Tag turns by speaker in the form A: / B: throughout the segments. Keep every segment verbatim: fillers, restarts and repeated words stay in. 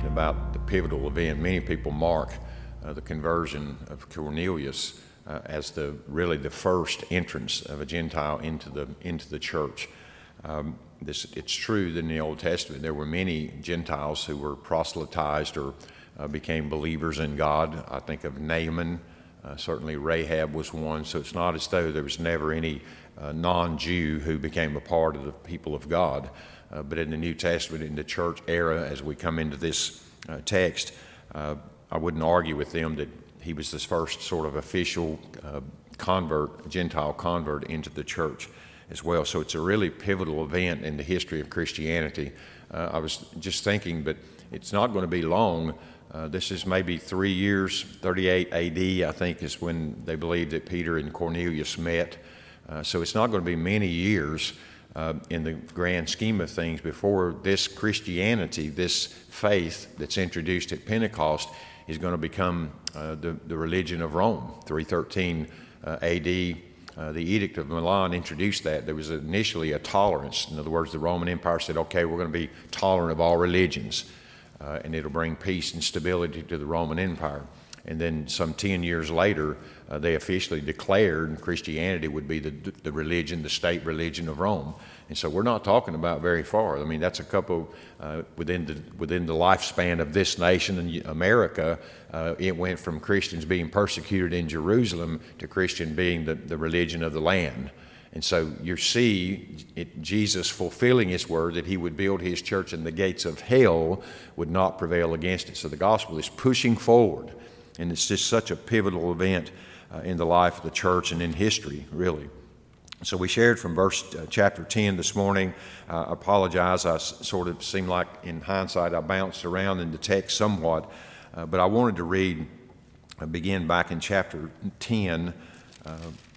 A: thinking about the pivotal event. Many people mark uh, the conversion of Cornelius uh, as the really the first entrance of a Gentile into the into the church. Um, this, it's true that in the Old Testament there were many Gentiles who were proselytized or uh, became believers in God. I think of Naaman, uh, certainly Rahab was one, so it's not as though there was never any uh, non-Jew who became a part of the people of God. Uh, but in the New Testament, in the church era, as we come into this uh, text, uh, I wouldn't argue with them that he was this first sort of official uh, convert, Gentile convert into the church as well. So it's a really pivotal event in the history of Christianity. Uh, I was just thinking, but it's not going to be long. Uh, this is maybe three years, thirty-eight A D, I think, is when they believe that Peter and Cornelius met. Uh, so it's not going to be many years uh, in the grand scheme of things before this Christianity, this faith that's introduced at Pentecost, is going to become uh, the, the religion of Rome. three thirteen uh, A D, uh, the Edict of Milan introduced that. There was initially a tolerance. In other words, the Roman Empire said, okay, we're going to be tolerant of all religions, uh, and it'll bring peace and stability to the Roman Empire. And then some ten years later, uh, they officially declared Christianity would be the, the religion, the state religion of Rome. And so we're not talking about very far. I mean, that's a couple, uh, within the within the lifespan of this nation and America, uh, it went from Christians being persecuted in Jerusalem to Christian being the, the religion of the land. And so you see it, Jesus fulfilling his word that he would build his church and the gates of hell would not prevail against it. So the gospel is pushing forward. And it's just such a pivotal event uh, in the life of the church and in history, really. So we shared from verse uh, chapter ten this morning. Uh, I apologize. I s- sort of seemed like in hindsight I bounced around in the text somewhat. Uh, but I wanted to read, uh, begin back in chapter ten, uh,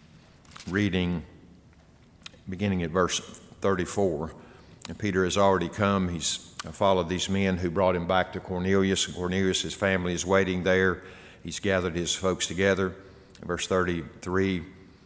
A: reading, beginning at verse thirty-four. And Peter has already come. He's followed these men who brought him back to Cornelius. Cornelius, his family is waiting there. He's gathered his folks together. In verse thirty-three,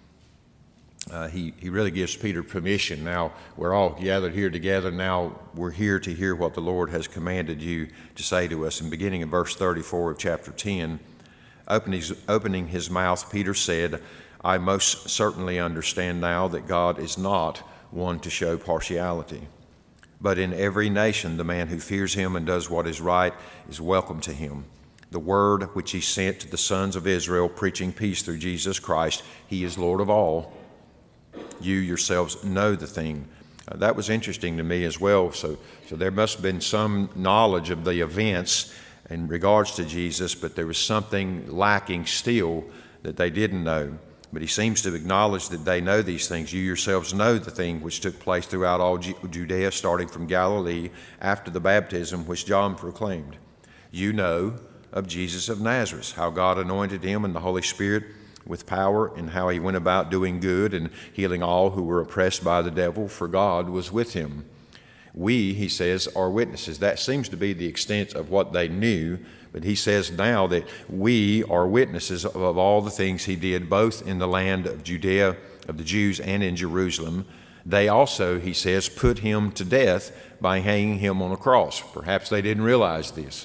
A: uh, he, he really gives Peter permission. Now, we're all gathered here together. Now, we're here to hear what the Lord has commanded you to say to us. And beginning in verse thirty-four of chapter ten, opening his, opening his mouth, Peter said, I most certainly understand now that God is not one to show partiality. But in every nation, the man who fears him and does what is right is welcome to him. The word which he sent to the sons of Israel, preaching peace through Jesus Christ, he is Lord of all. You yourselves know the thing. Uh, that was interesting to me as well. So, so there must have been some knowledge of the events in regards to Jesus, but there was something lacking still that they didn't know. But he seems to acknowledge that they know these things. You yourselves know the thing which took place throughout all Judea, starting from Galilee, after the baptism which John proclaimed. You know of Jesus of Nazareth, how God anointed him in the Holy Spirit with power, and how he went about doing good and healing all who were oppressed by the devil, for God was with him. We, he says, are witnesses. That seems to be the extent of what they knew. But he says now that we are witnesses of all the things he did, both in the land of Judea, of the Jews, and in Jerusalem. They also, he says, put him to death by hanging him on a cross. Perhaps they didn't realize this.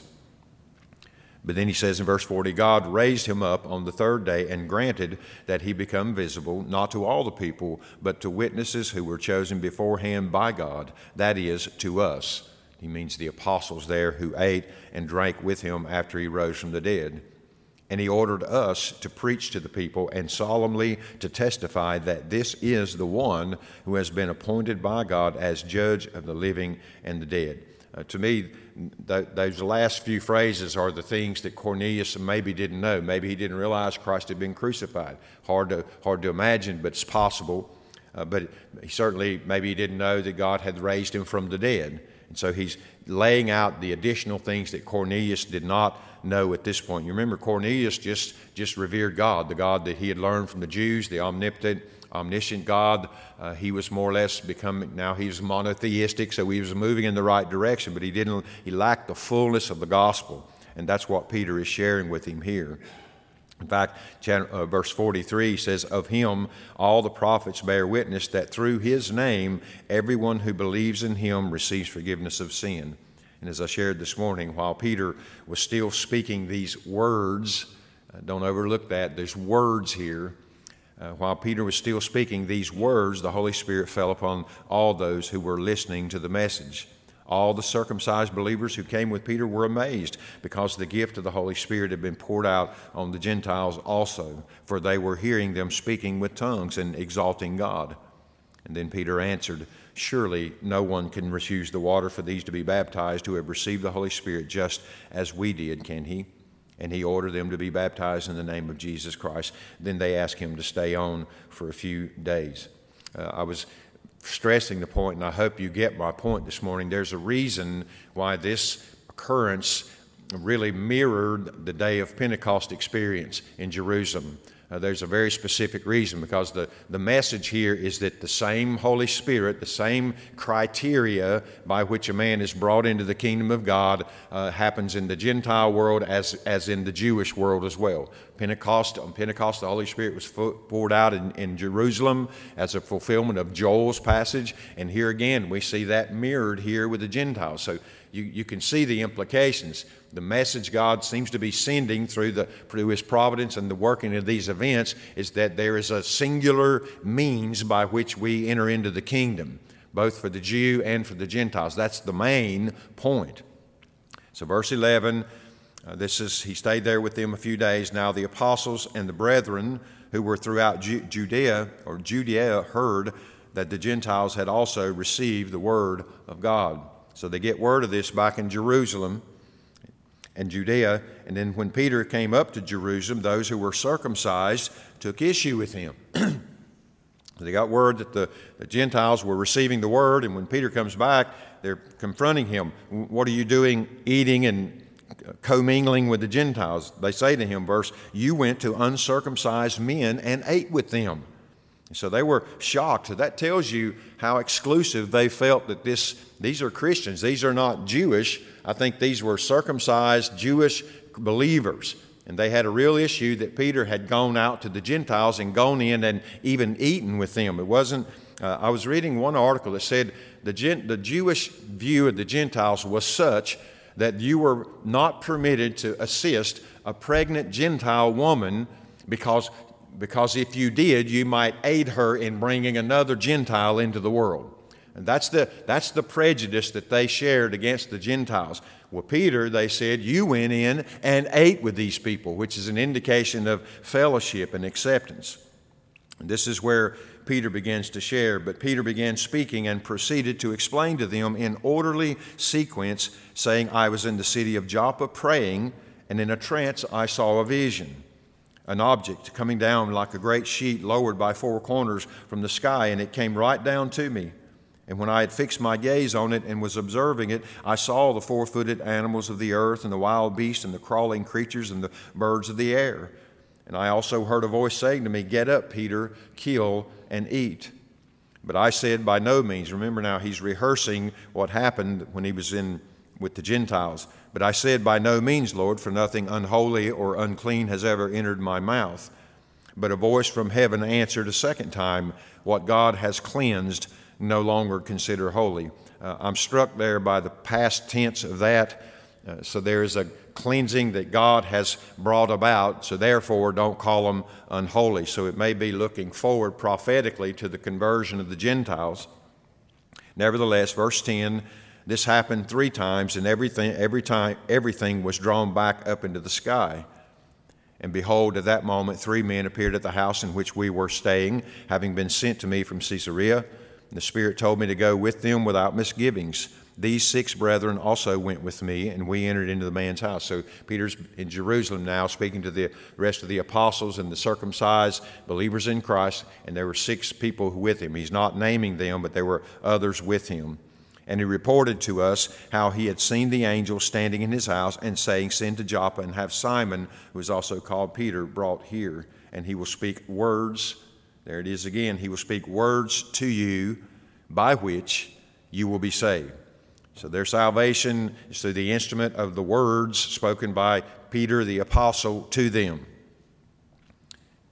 A: But then he says in verse forty, God raised him up on the third day and granted that he become visible, not to all the people, but to witnesses who were chosen beforehand by God, that is, to us. He means the apostles there who ate and drank with him after he rose from the dead. And he ordered us to preach to the people and solemnly to testify that this is the one who has been appointed by God as judge of the living and the dead. Uh, to me, th- those last few phrases are the things that Cornelius maybe didn't know. Maybe he didn't realize Christ had been crucified. Hard to, hard to imagine, but it's possible. Uh, but he certainly, maybe he didn't know that God had raised him from the dead. And so he's laying out the additional things that Cornelius did not know at this point. You remember, Cornelius just, just revered God, the God that he had learned from the Jews, the omnipotent, omniscient God. Uh, he was more or less becoming, now he's monotheistic, so he was moving in the right direction, but he didn't, he lacked the fullness of the gospel. And that's what Peter is sharing with him here. In fact, uh, verse forty-three says, of him all the prophets bear witness that through his name everyone who believes in him receives forgiveness of sin. And as I shared this morning, while Peter was still speaking these words, uh, don't overlook that, there's words here. Uh, while Peter was still speaking these words, the Holy Spirit fell upon all those who were listening to the message. All the circumcised believers who came with Peter were amazed because the gift of the Holy Spirit had been poured out on the Gentiles also, for they were hearing them speaking with tongues and exalting God. And then Peter answered, "Surely no one can refuse the water for these to be baptized who have received the Holy Spirit just as we did, can he?" And he ordered them to be baptized in the name of Jesus Christ. Then they asked him to stay on for a few days. Uh, I was stressing the point, and I hope you get my point this morning. There's a reason why this occurrence really mirrored the day of Pentecost experience in Jerusalem. Uh, there's a very specific reason, because the, the message here is that the same Holy Spirit, the same criteria by which a man is brought into the kingdom of God uh, happens in the Gentile world as, as in the Jewish world as well. Pentecost, on Pentecost, the Holy Spirit was poured out in, in Jerusalem as a fulfillment of Joel's passage, and here again we see that mirrored here with the Gentiles. So you, you can see the implications. The message God seems to be sending through, the, through His providence and the working of these events is that there is a singular means by which we enter into the kingdom, both for the Jew and for the Gentiles. That's the main point. So verse eleven, uh, this is, he stayed there with them a few days. Now the apostles and the brethren who were throughout Ju- Judea or Judea heard that the Gentiles had also received the word of God. So they get word of this back in Jerusalem and Judea. And then when Peter came up to Jerusalem, those who were circumcised took issue with him. They got word that the, the Gentiles were receiving the word, and when Peter comes back, they're confronting him. "What are you doing eating and commingling with the Gentiles?" They say to him, verse, "You went to uncircumcised men and ate with them." So they were shocked. So that tells you how exclusive they felt that this, these are Christians. These are not Jewish. I think these were circumcised Jewish believers. And they had a real issue that Peter had gone out to the Gentiles and gone in and even eaten with them. It wasn't, uh, I was reading one article that said the, Gen, the Jewish view of the Gentiles was such that you were not permitted to assist a pregnant Gentile woman because Because if you did, you might aid her in bringing another Gentile into the world. And that's the, that's the prejudice that they shared against the Gentiles. Well, Peter, they said, you went in and ate with these people, which is an indication of fellowship and acceptance. And this is where Peter begins to share. But Peter began speaking and proceeded to explain to them in orderly sequence, saying, "I was in the city of Joppa praying, and in a trance I saw a vision. An object coming down like a great sheet lowered by four corners from the sky, and it came right down to me. And when I had fixed my gaze on it and was observing it, I saw the four-footed animals of the earth and the wild beasts and the crawling creatures and the birds of the air. And I also heard a voice saying to me, 'Get up, Peter, kill and eat.' But I said, 'By no means.'" Remember now, he's rehearsing what happened when he was in with the Gentiles. "But I said, 'By no means, Lord, for nothing unholy or unclean has ever entered my mouth.' But a voice from heaven answered a second time, 'What God has cleansed, no longer consider holy.'" Uh, I'm struck there by the past tense of that. Uh, so there is a cleansing that God has brought about, so therefore don't call them unholy. So it may be looking forward prophetically to the conversion of the Gentiles. Nevertheless, verse ten, "This happened three times, and everything, every time, everything was drawn back up into the sky. And behold, at that moment, three men appeared at the house in which we were staying, having been sent to me from Caesarea. And the Spirit told me to go with them without misgivings. These six brethren also went with me, and we entered into the man's house." So Peter's in Jerusalem now, speaking to the rest of the apostles and the circumcised believers in Christ, and there were six people with him. He's not naming them, but there were others with him. "And he reported to us how he had seen the angel standing in his house and saying, 'Send to Joppa and have Simon, who is also called Peter, brought here. And he will speak words,'" there it is again, "'he will speak words to you by which you will be saved.'" So their salvation is through the instrument of the words spoken by Peter the apostle to them.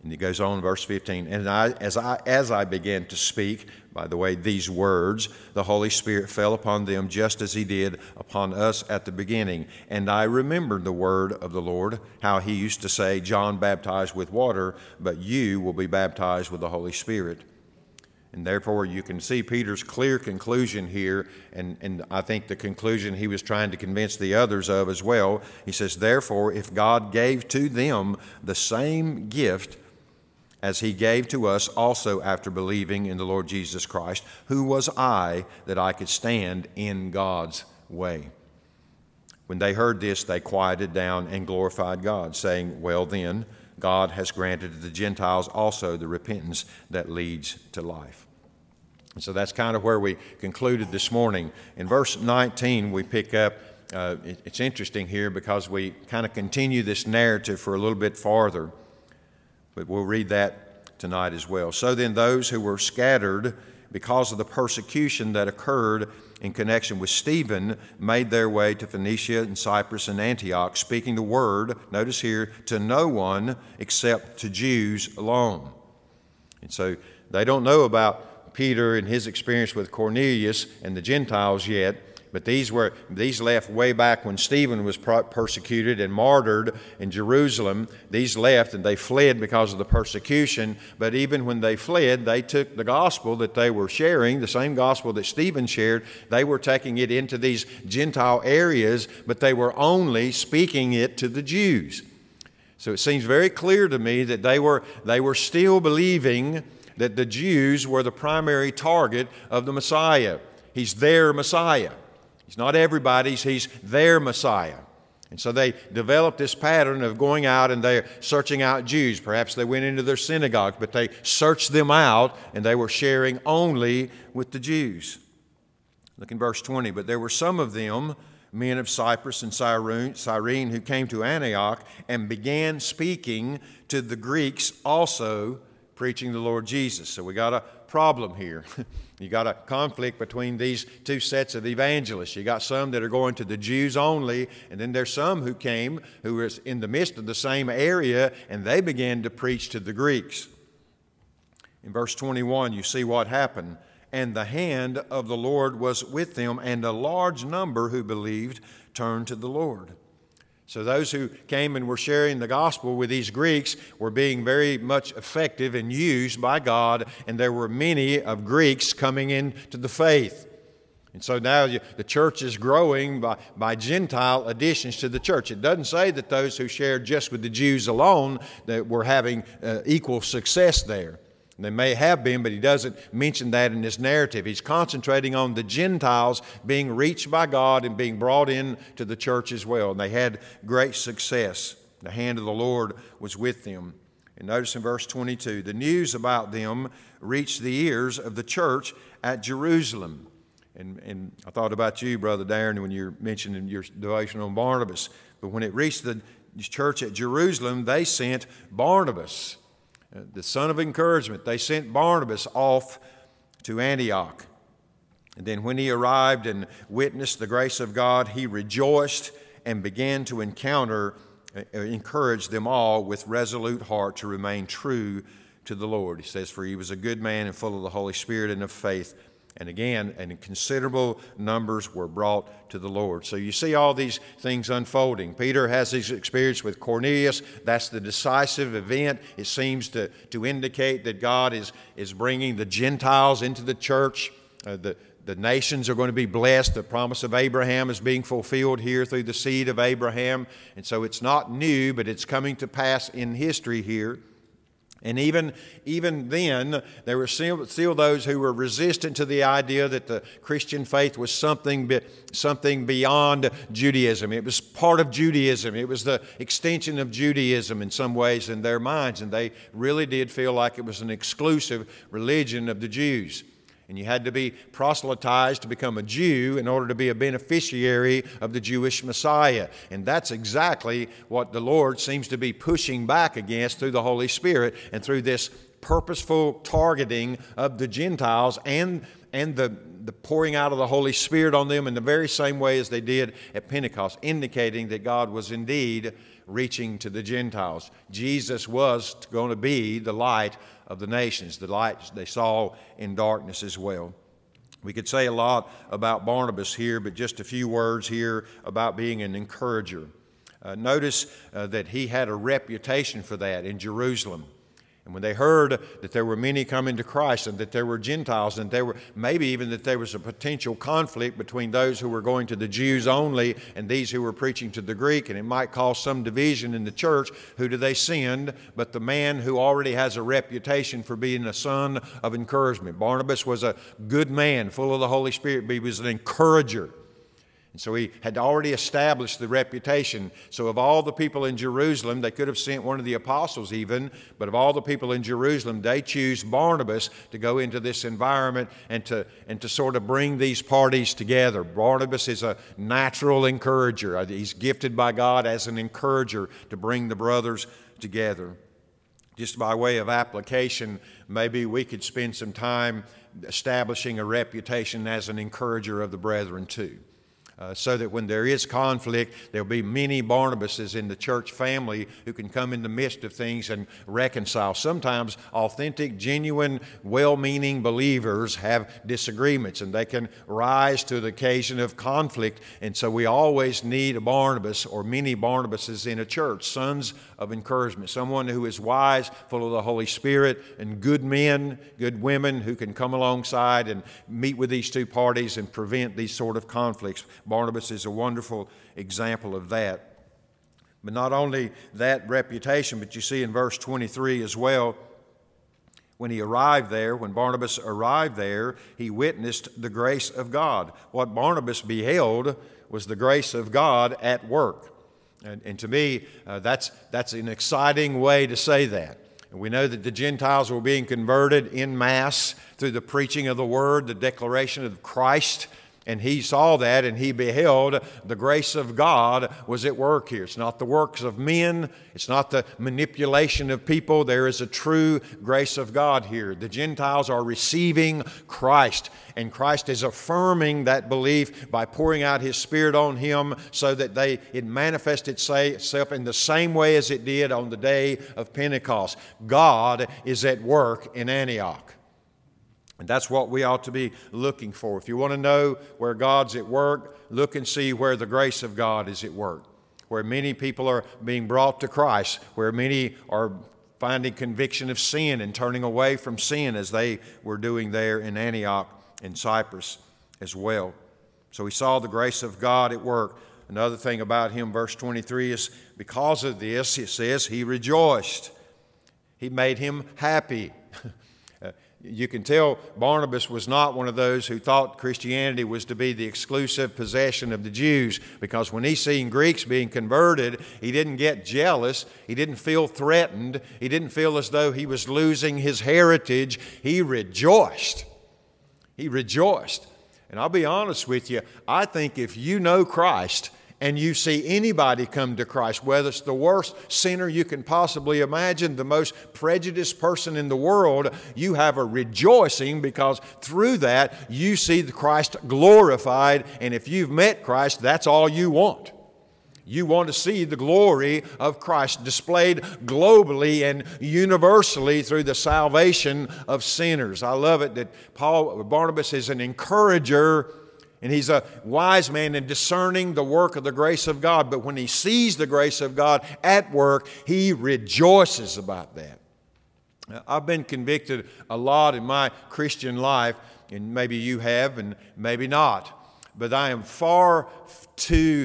A: And it goes on in verse fifteen, and I, as I as I began to speak, by the way, these words, the Holy Spirit fell upon them just as he did upon us at the beginning. And I remembered the word of the Lord, how he used to say, John baptized with water, but you will be baptized with the Holy Spirit. And therefore, you can see Peter's clear conclusion here, and, and I think the conclusion he was trying to convince the others of as well. He says, therefore, if God gave to them the same gift as he gave to us also after believing in the Lord Jesus Christ, who was I that I could stand in God's way? When they heard this, they quieted down and glorified God, saying, well then, God has granted to the Gentiles also the repentance that leads to life. And so that's kind of where we concluded this morning. In verse nineteen, we pick up, uh, it, it's interesting here because we kind of continue this narrative for a little bit farther. But we'll read that tonight as well. So then those who were scattered because of the persecution that occurred in connection with Stephen made their way to Phoenicia and Cyprus and Antioch, speaking the word, notice here, to no one except to Jews alone. And so they don't know about Peter and his experience with Cornelius and the Gentiles yet, but these were these left way back when Stephen was persecuted and martyred in Jerusalem. These left and they fled because of the persecution. But even when they fled, they took the gospel that they were sharing, the same gospel that Stephen shared. They were taking it into these Gentile areas, but they were only speaking it to the Jews. So it seems very clear to me that they were they were still believing that the Jews were the primary target of the Messiah. He's their Messiah. He's not everybody's, he's their Messiah. And so they developed this pattern of going out and they're searching out Jews. Perhaps they went into their synagogues, but they searched them out and they were sharing only with the Jews. Look in verse twenty. But there were some of them, men of Cyprus and Cyrene, who came to Antioch and began speaking to the Greeks also, preaching the Lord Jesus. So we got a problem here. You got a conflict between these two sets of evangelists. You got some that are going to the Jews only, and then there's some who came who was in the midst of the same area, and they began to preach to the Greeks. In verse twenty-one, you see what happened. And the hand of the Lord was with them, and a large number who believed turned to the Lord. So those who came and were sharing the gospel with these Greeks were being very much effective and used by God, and there were many of Greeks coming into the faith. And so now the church is growing by, by Gentile additions to the church. It doesn't say that those who shared just with the Jews alone that were having uh, equal success there. They may have been, but he doesn't mention that in his narrative. He's concentrating on the Gentiles being reached by God and being brought in to the church as well. And they had great success. The hand of the Lord was with them. And notice in verse twenty-two, the news about them reached the ears of the church at Jerusalem. And, and I thought about you, Brother Darren, when you're mentioning your devotion on Barnabas. But when it reached the church at Jerusalem, they sent Barnabas, the son of encouragement. They sent Barnabas off to Antioch. And then when he arrived and witnessed the grace of God, he rejoiced and began to encounter, uh, encourage them all with resolute heart to remain true to the Lord. He says, for he was a good man and full of the Holy Spirit and of faith. And again, and considerable numbers were brought to the Lord. So you see all these things unfolding. Peter has his experience with Cornelius. That's the decisive event. It seems to, to indicate that God is, is bringing the Gentiles into the church. Uh, the, the nations are going to be blessed. The promise of Abraham is being fulfilled here through the seed of Abraham. And so it's not new, but it's coming to pass in history here. And even, even then, there were still, still those who were resistant to the idea that the Christian faith was something, be, something beyond Judaism. It was part of Judaism. It was the extension of Judaism in some ways in their minds. And they really did feel like it was an exclusive religion of the Jews. And you had to be proselytized to become a Jew in order to be a beneficiary of the Jewish Messiah. And that's exactly what the Lord seems to be pushing back against through the Holy Spirit and through this purposeful targeting of the Gentiles and, and the, the pouring out of the Holy Spirit on them in the very same way as they did at Pentecost, indicating that God was indeed reaching to the Gentiles. Jesus was going to be the light of the nations, the light they saw in darkness as well. We could say a lot about Barnabas here, but just a few words here about being an encourager. Uh, notice uh, that he had a reputation for that in Jerusalem. And when they heard that there were many coming to Christ and that there were Gentiles and there were maybe even that there was a potential conflict between those who were going to the Jews only and these who were preaching to the Greek, and it might cause some division in the church, who do they send but the man who already has a reputation for being a son of encouragement? Barnabas was a good man, full of the Holy Spirit, but he was an encourager. And so he had already established the reputation. So of all the people in Jerusalem, they could have sent one of the apostles even, but of all the people in Jerusalem, they choose Barnabas to go into this environment and to, and to sort of bring these parties together. Barnabas is a natural encourager. He's gifted by God as an encourager to bring the brothers together. Just by way of application, maybe we could spend some time establishing a reputation as an encourager of the brethren too. Uh, so that when there is conflict, there'll be many Barnabases in the church family who can come in the midst of things and reconcile. Sometimes authentic, genuine, well-meaning believers have disagreements, and they can rise to the occasion of conflict. And so we always need a Barnabas or many Barnabases in a church, sons of encouragement, someone who is wise, full of the Holy Spirit, and good men, good women who can come alongside and meet with these two parties and prevent these sort of conflicts. Barnabas is a wonderful example of that. But not only that reputation, but you see in verse twenty-three as well, when he arrived there, when Barnabas arrived there, he witnessed the grace of God. What Barnabas beheld was the grace of God at work. And, and to me, uh, that's, that's an exciting way to say that. And we know that the Gentiles were being converted en masse through the preaching of the Word, the declaration of Christ. And he saw that, and he beheld the grace of God was at work here. It's not the works of men. It's not the manipulation of people. There is a true grace of God here. The Gentiles are receiving Christ, and Christ is affirming that belief by pouring out His Spirit on him so that they it manifests itself in the same way as it did on the day of Pentecost. God is at work in Antioch. And that's what we ought to be looking for. If you want to know where God's at work, look and see where the grace of God is at work, where many people are being brought to Christ, where many are finding conviction of sin and turning away from sin as they were doing there in Antioch and Cyprus as well. So we saw the grace of God at work. Another thing about him, verse twenty-three, is because of this, it says, he rejoiced. He made him happy. You can tell Barnabas was not one of those who thought Christianity was to be the exclusive possession of the Jews, because when he seen Greeks being converted, he didn't get jealous. He didn't feel threatened. He didn't feel as though he was losing his heritage. He rejoiced. He rejoiced. And I'll be honest with you, I think if you know Christ and you see anybody come to Christ, whether it's the worst sinner you can possibly imagine, the most prejudiced person in the world, you have a rejoicing because through that you see the Christ glorified. And if you've met Christ, that's all you want. You want to see the glory of Christ displayed globally and universally through the salvation of sinners. I love it that Paul Barnabas is an encourager. And he's a wise man in discerning the work of the grace of God. But when he sees the grace of God at work, he rejoices about that. Now, I've been convicted a lot in my Christian life, and maybe you have and maybe not. But I am far too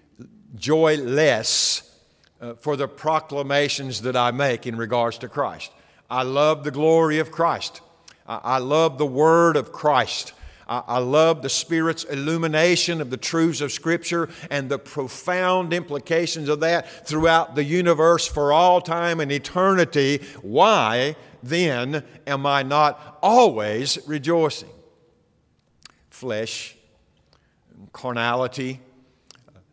A: joyless uh, for the proclamations that I make in regards to Christ. I love the glory of Christ. I, I love the Word of Christ. I love the Spirit's illumination of the truths of Scripture and the profound implications of that throughout the universe for all time and eternity. Why, then, am I not always rejoicing? Flesh, carnality,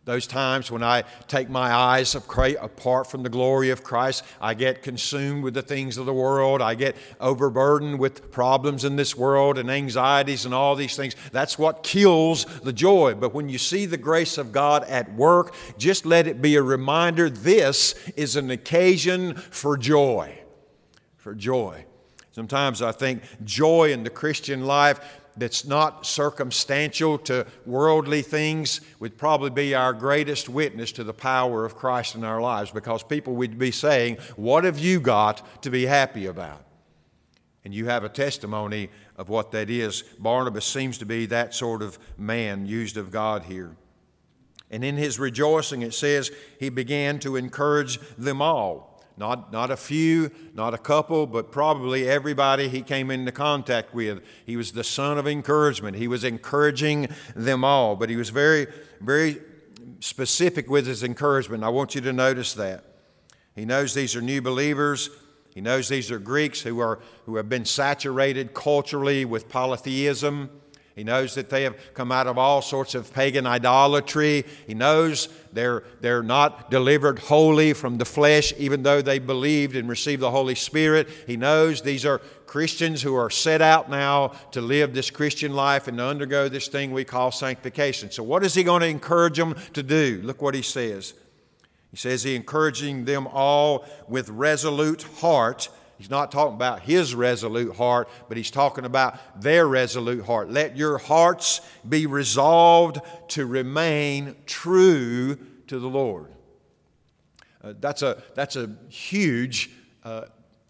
A: Those times when I take my eyes apart from the glory of Christ, I get consumed with the things of the world. I get overburdened with problems in this world and anxieties and all these things. That's what kills the joy. But when you see the grace of God at work, just let it be a reminder this is an occasion for joy. For joy. Sometimes I think joy in the Christian life that's not circumstantial to worldly things would probably be our greatest witness to the power of Christ in our lives, because people would be saying, what have you got to be happy about? And you have a testimony of what that is. Barnabas seems to be that sort of man used of God here. And in his rejoicing, it says he began to encourage them all. Not, not a few, not a couple, but probably everybody he came into contact with. He was the son of encouragement. He was encouraging them all. But he was very, very specific with his encouragement. I want you to notice that. He knows these are new believers. He knows these are Greeks who are who have been saturated culturally with polytheism. He knows that they have come out of all sorts of pagan idolatry. He knows they're, they're not delivered wholly from the flesh, even though they believed and received the Holy Spirit. He knows these are Christians who are set out now to live this Christian life and to undergo this thing we call sanctification. So what is he going to encourage them to do? Look what he says. He says he encouraging them all with resolute heart. He's not talking about his resolute heart, but he's talking about their resolute heart. Let your hearts be resolved to remain true to the Lord. Uh, that's a that's a huge, uh,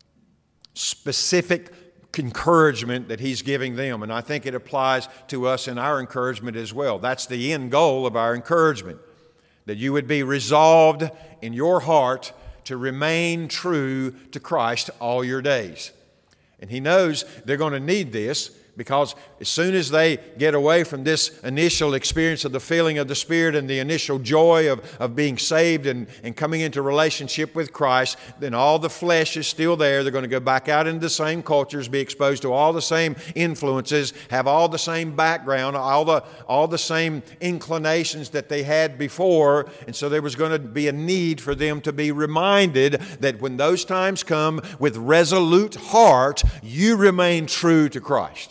A: specific encouragement that he's giving them, and I think it applies to us in our encouragement as well. That's the end goal of our encouragement, that you would be resolved in your heart to remain true to Christ all your days. And he knows they're going to need this, because as soon as they get away from this initial experience of the feeling of the Spirit and the initial joy of, of being saved and, and coming into relationship with Christ, then all the flesh is still there. They're going to go back out into the same cultures, be exposed to all the same influences, have all the same background, all the, all the same inclinations that they had before. And so there was going to be a need for them to be reminded that when those times come, with resolute heart, you remain true to Christ.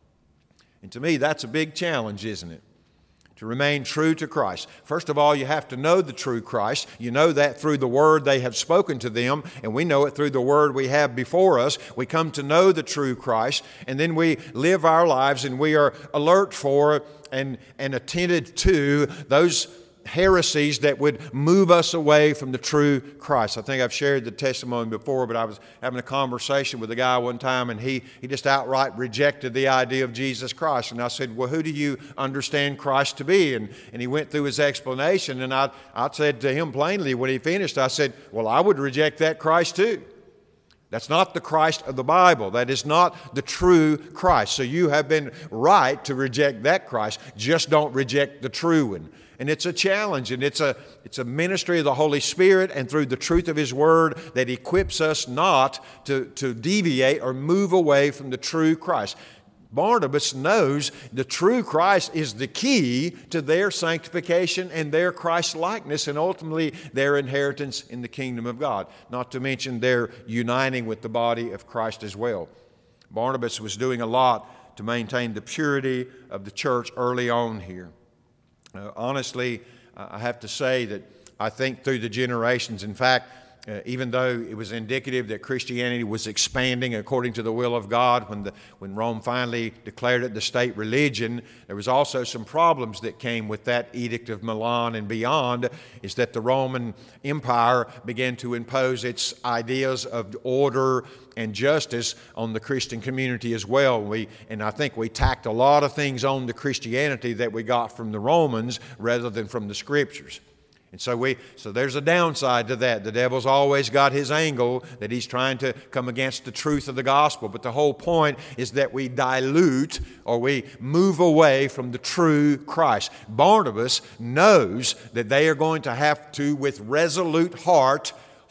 A: And to me, that's a big challenge, isn't it? To remain true to Christ. First of all, you have to know the true Christ. You know that through the Word they have spoken to them, and we know it through the Word we have before us. We come to know the true Christ, and then we live our lives, and we are alert for and, and attentive to those heresies that would move us away from the true Christ. I think I've shared the testimony before, but I was having a conversation with a guy one time, and he, he just outright rejected the idea of Jesus Christ. And I said, well, who do you understand Christ to be? And, and he went through his explanation, and I, I said to him plainly when he finished, I said, well, I would reject that Christ too. That's not the Christ of the Bible. That is not the true Christ. So you have been right to reject that Christ. Just don't reject the true one. And it's a challenge, and it's a, it's a ministry of the Holy Spirit, and through the truth of His Word that equips us not to, to deviate or move away from the true Christ. Barnabas knows the true Christ is the key to their sanctification and their Christ-likeness, and ultimately their inheritance in the kingdom of God, not to mention their uniting with the body of Christ as well. Barnabas was doing a lot to maintain the purity of the church early on here. Uh, honestly, uh, I have to say that I think through the generations, in fact, uh, even though it was indicative that Christianity was expanding according to the will of God when, the, when Rome finally declared it the state religion, there was also some problems that came with that Edict of Milan and beyond, is that the Roman Empire began to impose its ideas of order and justice on the Christian community as well. We, and I think we tacked a lot of things on to Christianity that we got from the Romans rather than from the Scriptures. And so we, so there's a downside to that. The devil's always got his angle that he's trying to come against the truth of the gospel. But the whole point is that we dilute or we move away from the true Christ. Barnabas knows that they are going to have to, with resolute heart,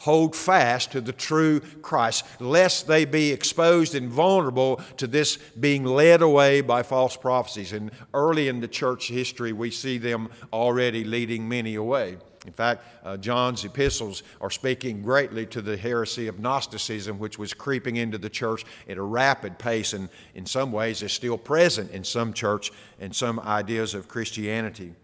A: hold fast to the true Christ, lest they be exposed and vulnerable to this being led away by false prophecies. And early in the church history, we see them already leading many away. In fact, uh, John's epistles are speaking greatly to the heresy of Gnosticism, which was creeping into the church at a rapid pace, and in some ways is still present in some church and some ideas of Christianity.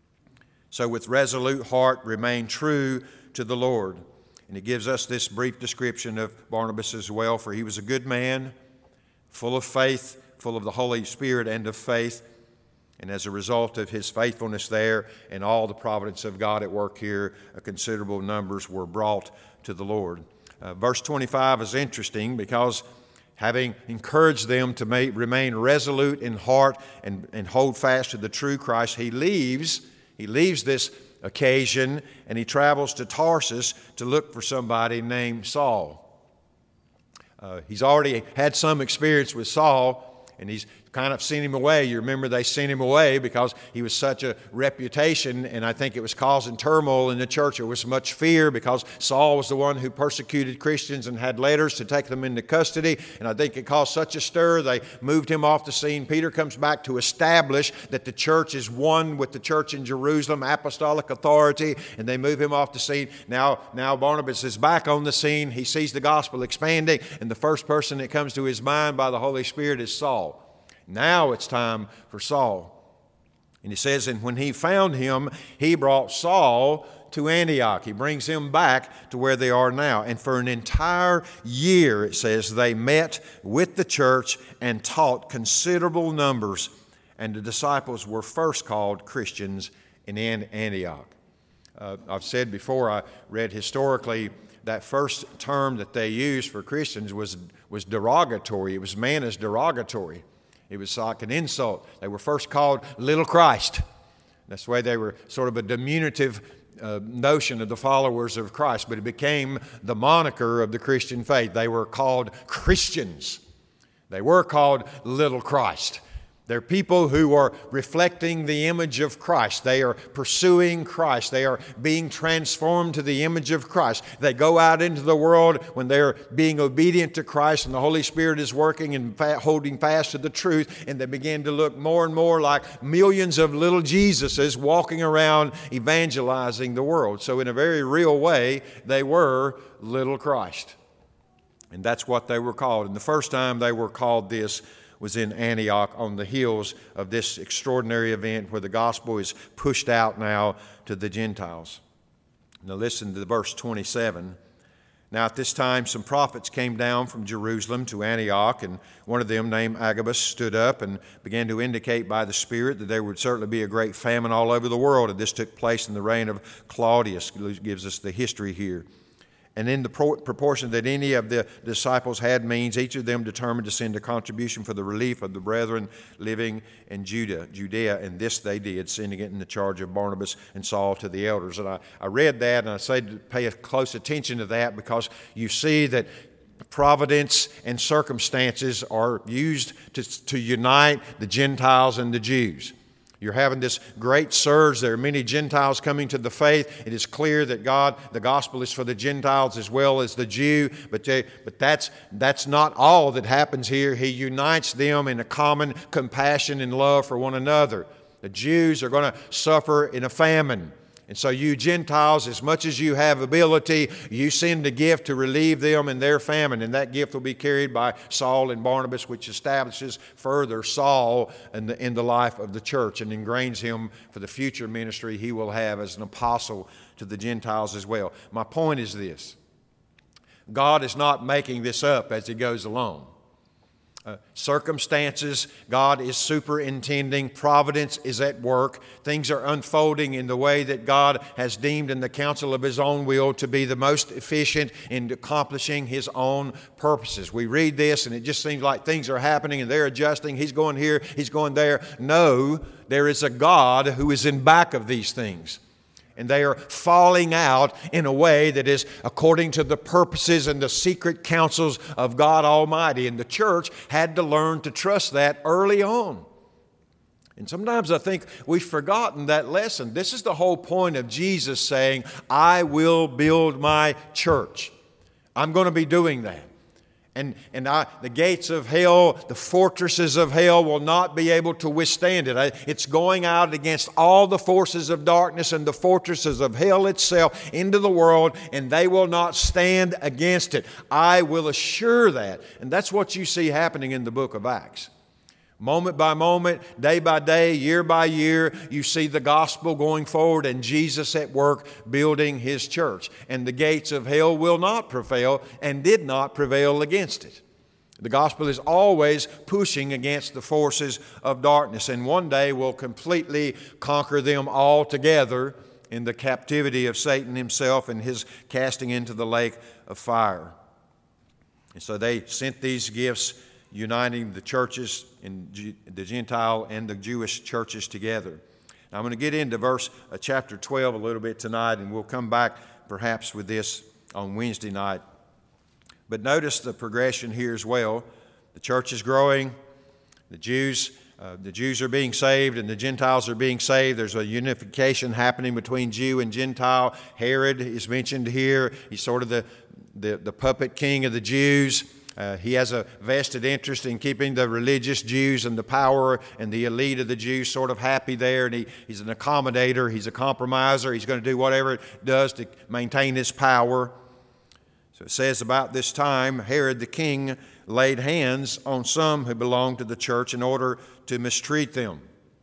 A: So with resolute heart, remain true to the Lord. And it gives us this brief description of Barnabas as well, for he was a good man, full of faith, full of the Holy Spirit and of faith. And as a result of his faithfulness there and all the providence of God at work here, a considerable numbers were brought to the Lord. Uh, verse twenty-five is interesting because having encouraged them to make, remain resolute in heart and, and hold fast to the true Christ, he leaves, he leaves this occasion, and he travels to Tarsus to look for somebody named Saul. Uh, he's already had some experience with Saul, and he's kind of sent him away. You remember they sent him away because he was such a reputation, and I think it was causing turmoil in the church. There was much fear because Saul was the one who persecuted Christians and had letters to take them into custody, and I think it caused such a stir they moved him off the scene. Peter comes back to establish that the church is one with the church in Jerusalem, apostolic authority, and they move him off the scene. Now, now Barnabas is back on the scene. He sees the gospel expanding, and the first person that comes to his mind by the Holy Spirit is Saul. Now it's time for Saul. And he says, and when he found him, he brought Saul to Antioch. He brings him back to where they are now. And for an entire year, it says, they met with the church and taught considerable numbers. And the disciples were first called Christians in Antioch. Uh, I've said before, I read historically, that first term that they used for Christians was, was derogatory. It was meant as derogatory. It was like an insult. They were first called Little Christ. That's the way they were sort of a diminutive uh, notion of the followers of Christ, but it became the moniker of the Christian faith. They were called Christians. They were called Little Christ. They're people who are reflecting the image of Christ. They are pursuing Christ. They are being transformed to the image of Christ. They go out into the world when they're being obedient to Christ and the Holy Spirit is working and fa- holding fast to the truth, and they begin to look more and more like millions of little Jesuses walking around evangelizing the world. So in a very real way, they were Little Christ. And that's what they were called. And the first time they were called this was in Antioch on the heels of this extraordinary event where the gospel is pushed out now to the Gentiles. Now listen to verse twenty-seven. Now at this time some prophets came down from Jerusalem to Antioch, and one of them named Agabus stood up and began to indicate by the Spirit that there would certainly be a great famine all over the world. And this took place in the reign of Claudius. It gives us the history here. And in the pro- proportion that any of the disciples had means, each of them determined to send a contribution for the relief of the brethren living in Judah, Judea. And this they did, sending it in the charge of Barnabas and Saul to the elders. And I, I read that, and I say to pay close attention to that because you see that providence and circumstances are used to, to unite the Gentiles and the Jews. You're having this great surge. There are many Gentiles coming to the faith. It is clear that God, the gospel is for the Gentiles as well as the Jew. But, they, but that's, that's not all that happens here. He unites them in a common compassion and love for one another. The Jews are going to suffer in a famine. And so you Gentiles, as much as you have ability, you send a gift to relieve them in their famine. And that gift will be carried by Saul and Barnabas, which establishes further Saul in the, in the life of the church and ingrains him for the future ministry he will have as an apostle to the Gentiles as well. My point is this. God is not making this up as he goes along. Uh, circumstances, God is superintending. Providence is at work. Things are unfolding in the way that God has deemed in the counsel of His own will to be the most efficient in accomplishing His own purposes. We read this and it just seems like things are happening and they're adjusting. He's going here, He's going there. No, there is a God who is in back of these things. And they are falling out in a way that is according to the purposes and the secret counsels of God Almighty. And the church had to learn to trust that early on. And sometimes I think we've forgotten that lesson. This is the whole point of Jesus saying, I will build my church. I'm going to be doing that. And, and I, the gates of hell, the fortresses of hell will not be able to withstand it. I, it's going out against all the forces of darkness and the fortresses of hell itself into the world, and they will not stand against it. I will assure that. And that's what you see happening in the book of Acts. Moment by moment, day by day, year by year, you see the gospel going forward and Jesus at work building His church. And the gates of hell will not prevail and did not prevail against it. The gospel is always pushing against the forces of darkness, and one day will completely conquer them altogether in the captivity of Satan himself and his casting into the lake of fire. And so they sent these gifts, uniting the churches, in the Gentile and the Jewish churches together. Now I'm going to get into verse uh, chapter twelve a little bit tonight, and we'll come back perhaps with this on Wednesday night. But notice the progression here as well. The church is growing. The Jews, uh, the Jews are being saved, and the Gentiles are being saved. There's a unification happening between Jew and Gentile. Herod is mentioned here. He's sort of the, the, the puppet king of the Jews. Uh, he has a vested interest in keeping the religious Jews and the power and the elite of the Jews sort of happy there. And he, he's an accommodator. He's a compromiser. He's going to do whatever it does to maintain his power. So it says about this time, Herod the king laid hands on some who belonged to the church in order to mistreat them.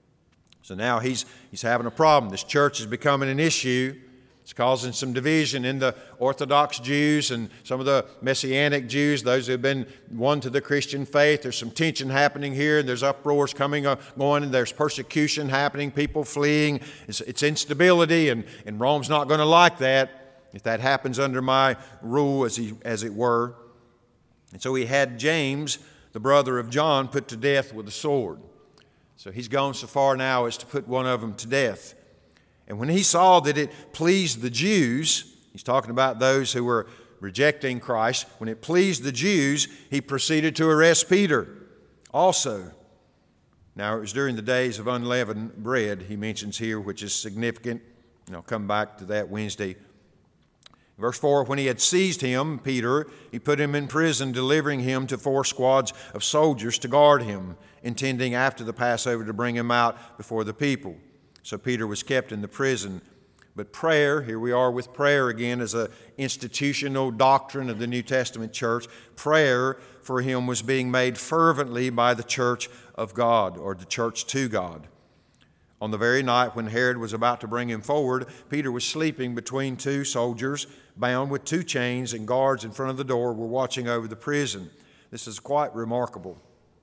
A: So now he's, he's having a problem. This church is becoming an issue. It's causing some division in the Orthodox Jews and some of the Messianic Jews, those who have been won to the Christian faith. There's some tension happening here, and there's uproars coming uh, going, and there's persecution happening, people fleeing. It's, it's instability, and, and Rome's not going to like that if that happens under my rule, as, he, as it were. And so he had James, the brother of John, put to death with a sword. So he's gone so far now as to put one of them to death. And when he saw that it pleased the Jews, he's talking about those who were rejecting Christ, when it pleased the Jews, he proceeded to arrest Peter also. Now, it was during the days of unleavened bread, he mentions here, which is significant, and I'll come back to that Wednesday. Verse four, when he had seized him, Peter, he put him in prison, delivering him to four squads of soldiers to guard him, intending after the Passover to bring him out before the people. So Peter was kept in the prison. But prayer, here we are with prayer again as an institutional doctrine of the New Testament church. Prayer for him was being made fervently by the church of God, or the church to God. On the very night when Herod was about to bring him forward, Peter was sleeping between two soldiers, bound with two chains, and guards in front of the door were watching over the prison. This is quite remarkable.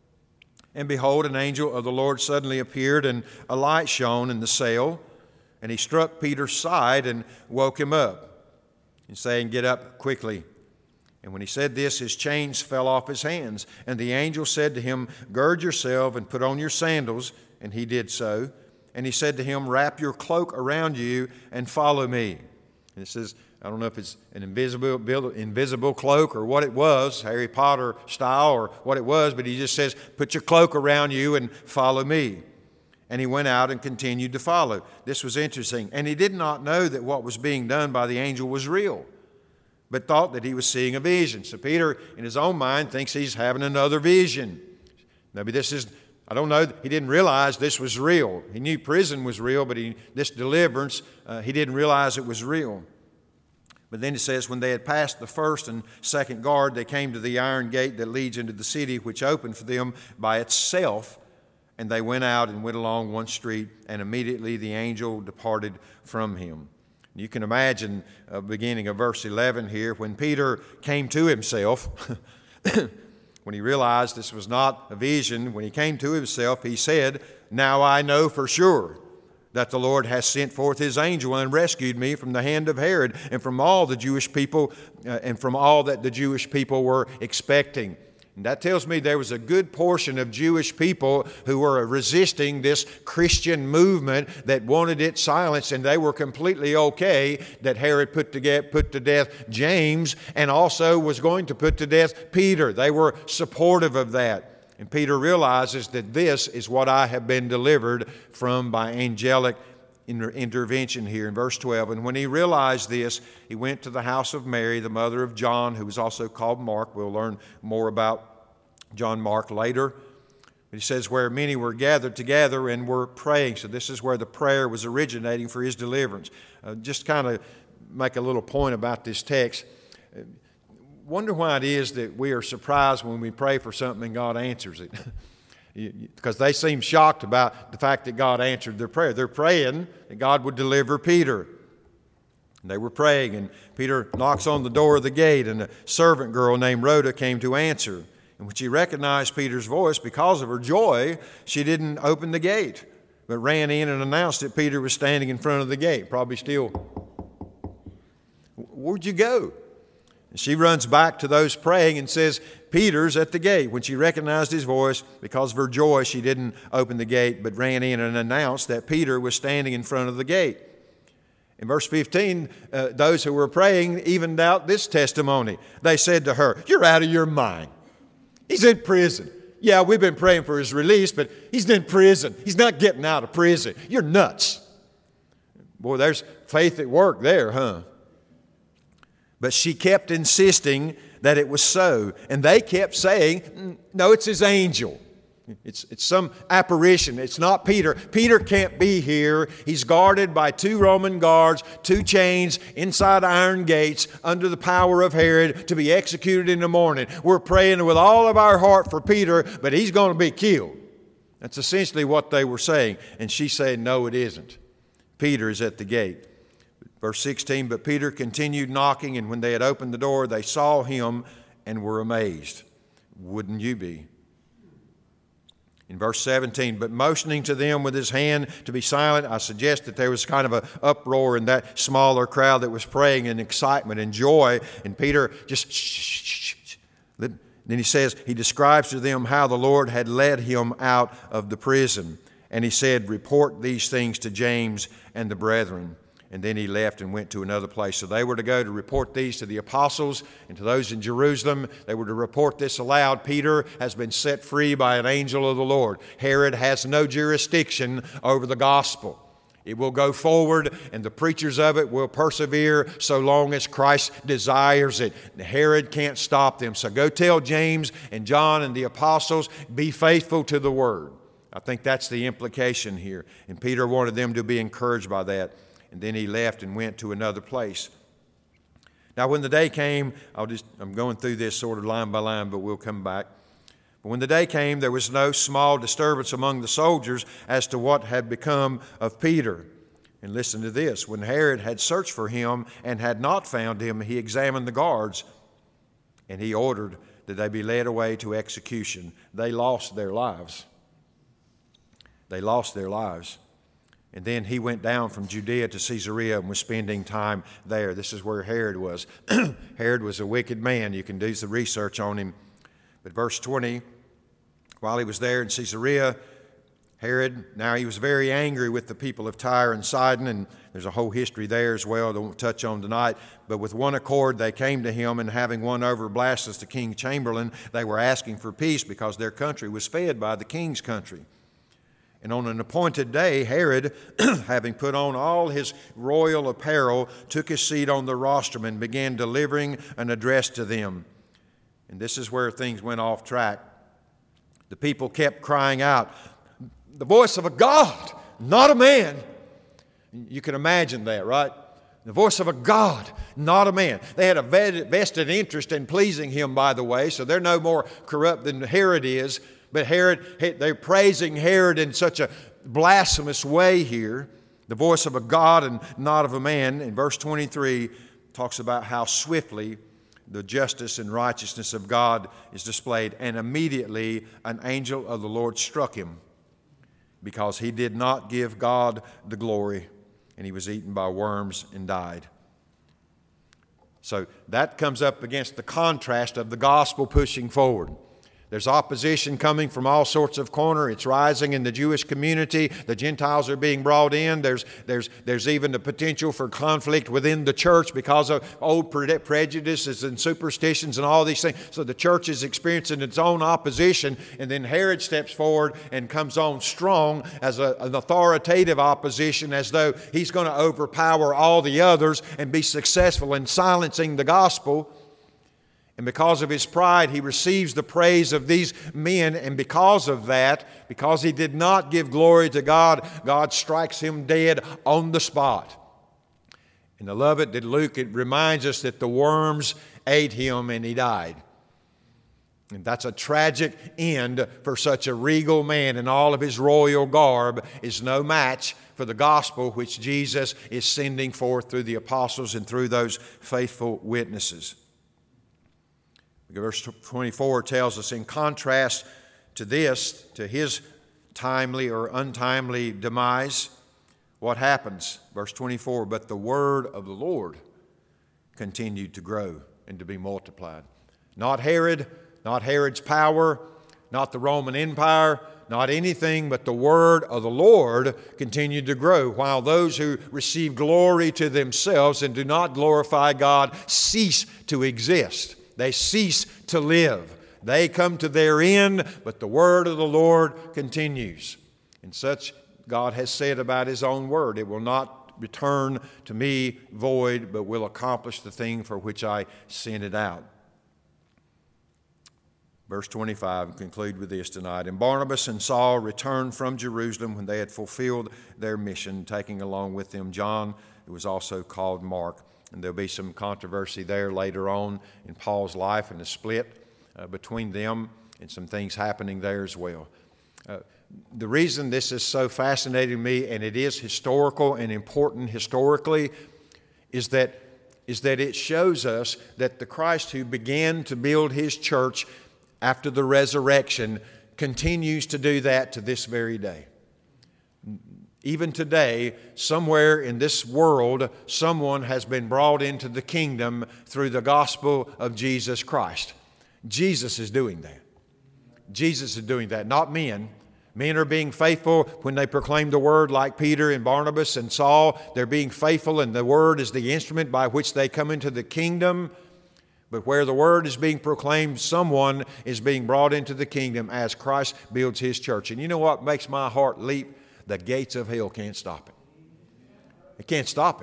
A: And behold, an angel of the Lord suddenly appeared, and a light shone in the cell. And he struck Peter's side and woke him up, and saying, "Get up quickly." And when he said this, his chains fell off his hands. And the angel said to him, "Gird yourself and put on your sandals." And he did so. And he said to him, "Wrap your cloak around you and follow me." And it says, I don't know if it's an invisible invisible cloak or what it was, Harry Potter style or what it was, but he just says, "Put your cloak around you and follow me." And he went out and continued to follow. This was interesting. And he did not know that what was being done by the angel was real, but thought that he was seeing a vision. So Peter, in his own mind, thinks he's having another vision. Maybe this is, I don't know, he didn't realize this was real. He knew prison was real, but he, this deliverance, uh, he didn't realize it was real. But then it says, when they had passed the first and second guard, they came to the iron gate that leads into the city, which opened for them by itself. And they went out and went along one street, and immediately the angel departed from him. You can imagine, uh, beginning of verse eleven here, when Peter came to himself, when he realized this was not a vision, when he came to himself, he said, "Now I know for sure that the Lord has sent forth his angel and rescued me from the hand of Herod and from all the Jewish people uh, and from all that the Jewish people were expecting." And that tells me there was a good portion of Jewish people who were resisting this Christian movement that wanted it silenced, and they were completely okay that Herod put to, get, put to death James and also was going to put to death Peter. They were supportive of that. And Peter realizes that this is what I have been delivered from by angelic intervention here in verse twelve. And when he realized this, he went to the house of Mary, the mother of John, who was also called Mark. We'll learn more about John Mark later. He says, where many were gathered together and were praying. So this is where the prayer was originating for his deliverance. Uh, just kind of make a little point about this text. Wonder why it is that we are surprised when we pray for something and God answers it. Because they seem shocked about the fact that God answered their prayer. They're praying that God would deliver Peter. And they were praying, and Peter knocks on the door of the gate, and a servant girl named Rhoda came to answer. And when she recognized Peter's voice, because of her joy, she didn't open the gate, but ran in and announced that Peter was standing in front of the gate, probably still, where'd you go? And she runs back to those praying and says, Peter's at the gate. When she recognized his voice, because of her joy, she didn't open the gate, but ran in and announced that Peter was standing in front of the gate. In verse fifteen, uh, those who were praying evened out this testimony. They said to her, you're out of your mind. He's in prison. Yeah, we've been praying for his release, but he's in prison. He's not getting out of prison. You're nuts. Boy, there's faith at work there, huh? But she kept insisting that it was so. And they kept saying, no, it's his angel. It's, it's some apparition. It's not Peter. Peter can't be here. He's guarded by two Roman guards, two chains inside iron gates under the power of Herod to be executed in the morning. We're praying with all of our heart for Peter, but he's going to be killed. That's essentially what they were saying. And she said, no, it isn't. Peter is at the gate. Verse sixteen, but Peter continued knocking, and when they had opened the door, they saw him and were amazed. Wouldn't you be? In verse seventeen, but motioning to them with his hand to be silent, I suggest that there was kind of an uproar in that smaller crowd that was praying in excitement and joy, and Peter just shh, shh, shh, shh. Then he says, he describes to them how the Lord had led him out of the prison. And he said, report these things to James and the brethren. And then he left and went to another place. So they were to go to report these to the apostles and to those in Jerusalem. They were to report this aloud. Peter has been set free by an angel of the Lord. Herod has no jurisdiction over the gospel. It will go forward, and the preachers of it will persevere so long as Christ desires it. Herod can't stop them. So go tell James and John and the apostles, be faithful to the word. I think that's the implication here. And Peter wanted them to be encouraged by that. And then he left and went to another place. Now, when the day came, I'll just, I'm going through this sort of line by line, but we'll come back. But when the day came, there was no small disturbance among the soldiers as to what had become of Peter. And listen to this. When Herod had searched for him and had not found him, he examined the guards, and he ordered that they be led away to execution. They lost their lives. They lost their lives. And then he went down from Judea to Caesarea and was spending time there. This is where Herod was. Herod was a wicked man. You can do the research on him. But verse twenty, while he was there in Caesarea, Herod, now he was very angry with the people of Tyre and Sidon, and there's a whole history there as well I won't touch on tonight. But with one accord they came to him, and having won over Blastus, the king chamberlain, they were asking for peace because their country was fed by the king's country. And on an appointed day, Herod, having put on all his royal apparel, took his seat on the rostrum and began delivering an address to them. And this is where things went off track. The people kept crying out, the voice of a God, not a man. You can imagine that, right? The voice of a God, not a man. They had a vested interest in pleasing him, by the way, so they're no more corrupt than Herod is. But Herod, they're praising Herod in such a blasphemous way here. The voice of a God and not of a man. In verse twenty-three, talks about how swiftly the justice and righteousness of God is displayed. And immediately an angel of the Lord struck him because he did not give God the glory, and he was eaten by worms and died. So that comes up against the contrast of the gospel pushing forward. There's opposition coming from all sorts of corners. It's rising in the Jewish community. The Gentiles are being brought in. There's, there's, there's even the potential for conflict within the church because of old pre- prejudices and superstitions and all these things. So the church is experiencing its own opposition. And then Herod steps forward and comes on strong as a, an authoritative opposition, as though he's going to overpower all the others and be successful in silencing the gospel. And because of his pride, he receives the praise of these men. And because of that, because he did not give glory to God, God strikes him dead on the spot. And I love it that Luke, it reminds us that the worms ate him and he died. And that's a tragic end for such a regal man, and all of his royal garb is no match for the gospel which Jesus is sending forth through the apostles and through those faithful witnesses. Verse twenty-four tells us, in contrast to this, to his timely or untimely demise, what happens? Verse twenty-four, but the word of the Lord continued to grow and to be multiplied. Not Herod, not Herod's power, not the Roman Empire, not anything, but the word of the Lord continued to grow, while those who receive glory to themselves and do not glorify God cease to exist. They cease to live. They come to their end, but the word of the Lord continues. And such God has said about His own word, it will not return to me void, but will accomplish the thing for which I sent it out. Verse twenty-five, conclude with this tonight. And Barnabas and Saul returned from Jerusalem when they had fulfilled their mission, taking along with them John, who was also called Mark. And there'll be some controversy there later on in Paul's life and a split uh, between them, and some things happening there as well. Uh, the reason this is so fascinating to me, and it is historical and important historically, is that, is that it shows us that the Christ who began to build His church after the resurrection continues to do that to this very day. Even today, somewhere in this world, someone has been brought into the kingdom through the gospel of Jesus Christ. Jesus is doing that. Jesus is doing that, not men. Men are being faithful when they proclaim the word, like Peter and Barnabas and Saul. They're being faithful, and the word is the instrument by which they come into the kingdom. But where the word is being proclaimed, someone is being brought into the kingdom as Christ builds His church. And you know what makes my heart leap? The gates of hell can't stop it. It can't stop it.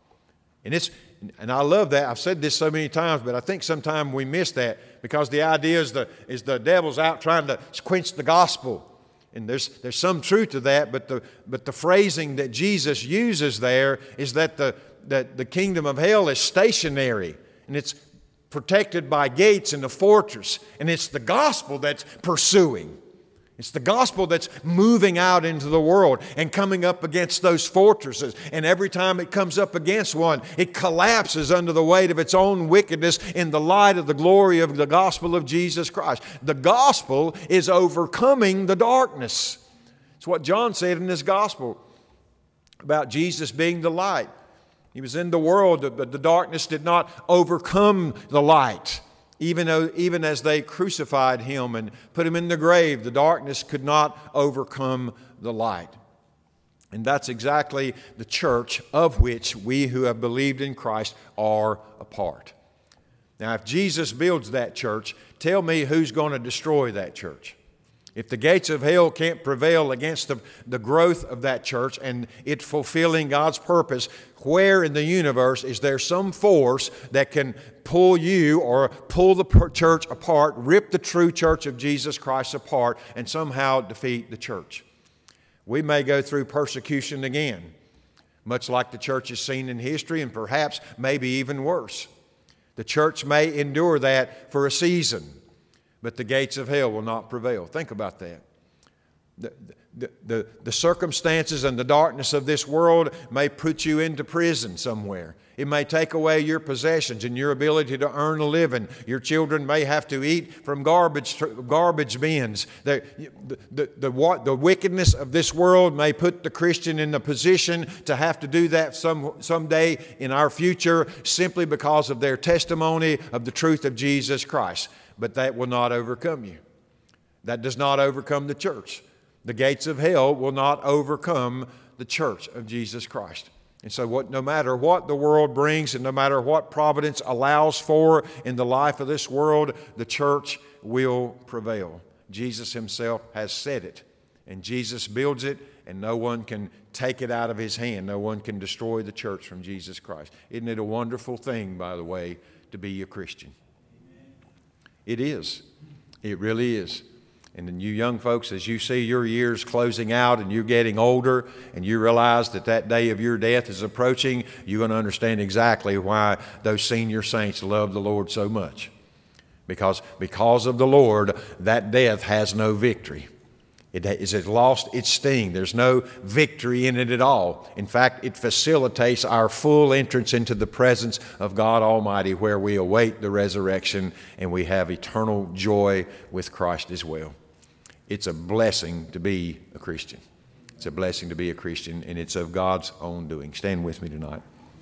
A: And it's, and I love that. I've said this so many times, but I think sometimes we miss that, because the idea is the, is the devil's out trying to quench the gospel. And there's, there's some truth to that, but the, but the phrasing that Jesus uses there is that the, that the kingdom of hell is stationary, and it's protected by gates and a fortress, and it's the gospel that's pursuing. It's the gospel that's moving out into the world and coming up against those fortresses. And every time it comes up against one, it collapses under the weight of its own wickedness in the light of the glory of the gospel of Jesus Christ. The gospel is overcoming the darkness. It's what John said in his gospel about Jesus being the light. He was in the world, but the darkness did not overcome the light. Even though, even as they crucified Him and put Him in the grave, the darkness could not overcome the light. And that's exactly the church of which we who have believed in Christ are a part. Now, if Jesus builds that church, tell me who's going to destroy that church. If the gates of hell can't prevail against the, the growth of that church and it fulfilling God's purpose, where in the universe is there some force that can pull you or pull the church apart, rip the true church of Jesus Christ apart, and somehow defeat the church? We may go through persecution again, much like the church has seen in history, and perhaps maybe even worse. The church may endure that for a season, but the gates of hell will not prevail. Think about that. The, the, the, the circumstances and the darkness of this world may put you into prison somewhere. It may take away your possessions and your ability to earn a living. Your children may have to eat from garbage garbage bins. The, the, the, the, the wickedness of this world may put the Christian in a position to have to do that some someday in our future, simply because of their testimony of the truth of Jesus Christ. But that will not overcome you. That does not overcome the church. The gates of hell will not overcome the church of Jesus Christ. And so what, no matter what the world brings and no matter what providence allows for in the life of this world, the church will prevail. Jesus himself has said it, and Jesus builds it, and no one can take it out of his hand. No one can destroy the church from Jesus Christ. Isn't it a wonderful thing, by the way, to be a Christian? It is. It really is. And then you young folks, as you see your years closing out and you're getting older and you realize that that day of your death is approaching, you're going to understand exactly why those senior saints love the Lord so much. Because, because of the Lord, that death has no victory. It has lost its sting. There's no victory in it at all. In fact, it facilitates our full entrance into the presence of God Almighty, where we await the resurrection and we have eternal joy with Christ as well. It's a blessing to be a Christian. It's a blessing to be a Christian, and it's of God's own doing. Stand with me tonight.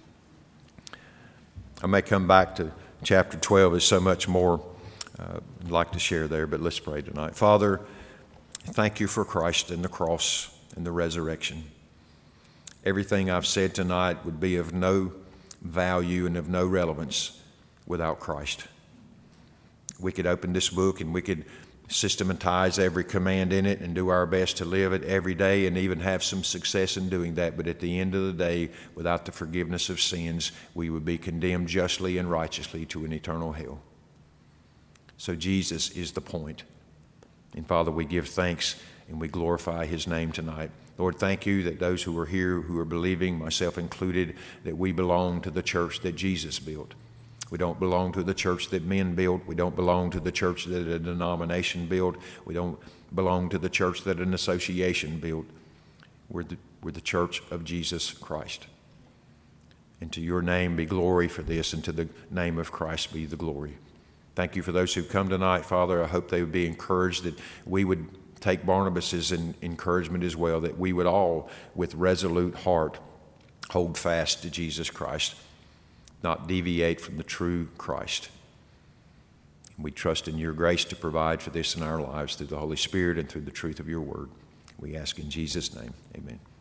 A: I may come back to chapter twelve. There's so much more uh, I'd like to share there, but let's pray tonight. Father, thank you for Christ and the cross and the resurrection. Everything I've said tonight would be of no value and of no relevance without Christ. We could open this book and we could systematize every command in it and do our best to live it every day and even have some success in doing that. But at the end of the day, without the forgiveness of sins, we would be condemned justly and righteously to an eternal hell. So Jesus is the point. And Father, we give thanks and we glorify his name tonight. Lord, thank you that those who are here, who are believing, myself included, that we belong to the church that Jesus built. We don't belong to the church that men built. We don't belong to the church that a denomination built. We don't belong to the church that an association built. We're the, we're the church of Jesus Christ. And to your name be glory for this, and to the name of Christ be the glory. Thank you for those who've come tonight, Father. I hope they would be encouraged, that we would take Barnabas's encouragement as well, that we would all, with resolute heart, hold fast to Jesus Christ, not deviate from the true Christ. We trust in your grace to provide for this in our lives through the Holy Spirit and through the truth of your word. We ask in Jesus' name, amen.